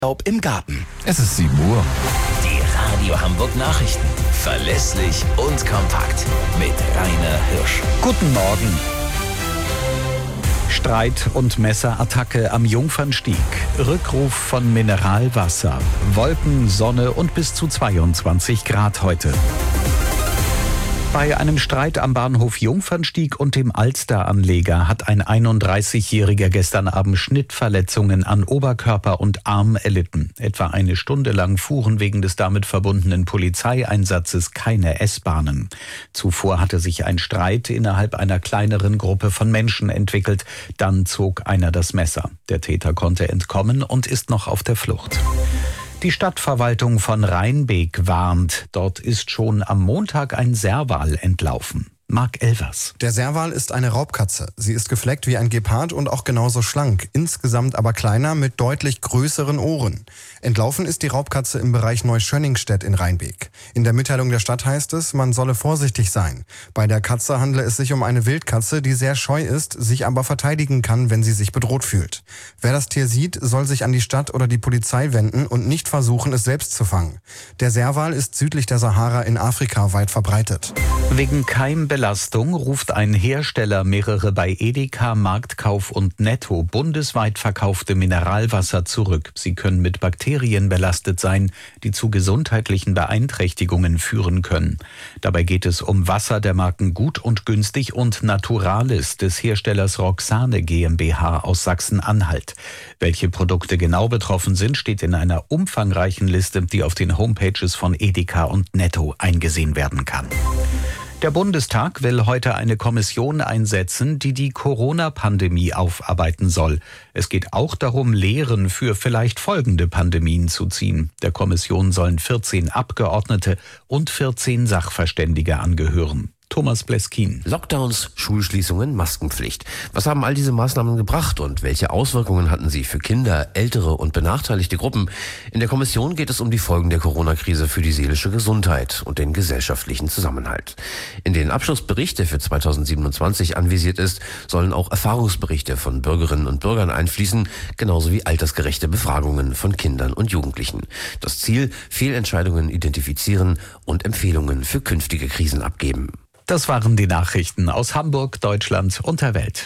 Urlaub im Garten. Es ist 7 Uhr. Die Radio Hamburg Nachrichten. Verlässlich und kompakt. Mit Rainer Hirsch. Guten Morgen. Streit und Messerattacke am Jungfernstieg. Rückruf von Mineralwasser. Wolken, Sonne und bis zu 22 Grad heute. Bei einem Streit am Bahnhof Jungfernstieg und dem Alster-Anleger hat ein 31-Jähriger gestern Abend Schnittverletzungen an Oberkörper und Arm erlitten. Etwa eine Stunde lang fuhren wegen des damit verbundenen Polizeieinsatzes keine S-Bahnen. Zuvor hatte sich ein Streit innerhalb einer kleineren Gruppe von Menschen entwickelt. Dann zog einer das Messer. Der Täter konnte entkommen und ist noch auf der Flucht. Die Stadtverwaltung von Rheinbeek warnt, dort ist schon am Montag ein Serval entlaufen. Marc Elvers. Der Serval ist eine Raubkatze. Sie ist gefleckt wie ein Gepard und auch genauso schlank, insgesamt aber kleiner mit deutlich größeren Ohren. Entlaufen ist die Raubkatze im Bereich Neuschönningstedt in Rheinbeek. In der Mitteilung der Stadt heißt es, man solle vorsichtig sein. Bei der Katze handle es sich um eine Wildkatze, die sehr scheu ist, sich aber verteidigen kann, wenn sie sich bedroht fühlt. Wer das Tier sieht, soll sich an die Stadt oder die Polizei wenden und nicht versuchen, es selbst zu fangen. Der Serval ist südlich der Sahara in Afrika weit verbreitet. Wegen Keimbelastung ruft ein Hersteller mehrere bei Edeka, Marktkauf und Netto bundesweit verkaufte Mineralwasser zurück. Sie können mit Bakterien belastet sein, die zu gesundheitlichen Beeinträchtigungen führen können. Dabei geht es um Wasser der Marken Gut und Günstig und Naturalis des Herstellers Roxane GmbH aus Sachsen-Anhalt. Welche Produkte genau betroffen sind, steht in einer umfangreichen Liste, die auf den Homepages von Edeka und Netto eingesehen werden kann. Der Bundestag will heute eine Kommission einsetzen, die die Corona-Pandemie aufarbeiten soll. Es geht auch darum, Lehren für vielleicht folgende Pandemien zu ziehen. Der Kommission sollen 14 Abgeordnete und 14 Sachverständige angehören. Thomas Bleskin. Lockdowns, Schulschließungen, Maskenpflicht. Was haben all diese Maßnahmen gebracht und welche Auswirkungen hatten sie für Kinder, ältere und benachteiligte Gruppen? In der Kommission geht es um die Folgen der Corona-Krise für die seelische Gesundheit und den gesellschaftlichen Zusammenhalt. In den Abschlussbericht, der für 2027 anvisiert ist, sollen auch Erfahrungsberichte von Bürgerinnen und Bürgern einfließen, genauso wie altersgerechte Befragungen von Kindern und Jugendlichen. Das Ziel: Fehlentscheidungen identifizieren und Empfehlungen für künftige Krisen abgeben. Das waren die Nachrichten aus Hamburg, Deutschland und der Welt.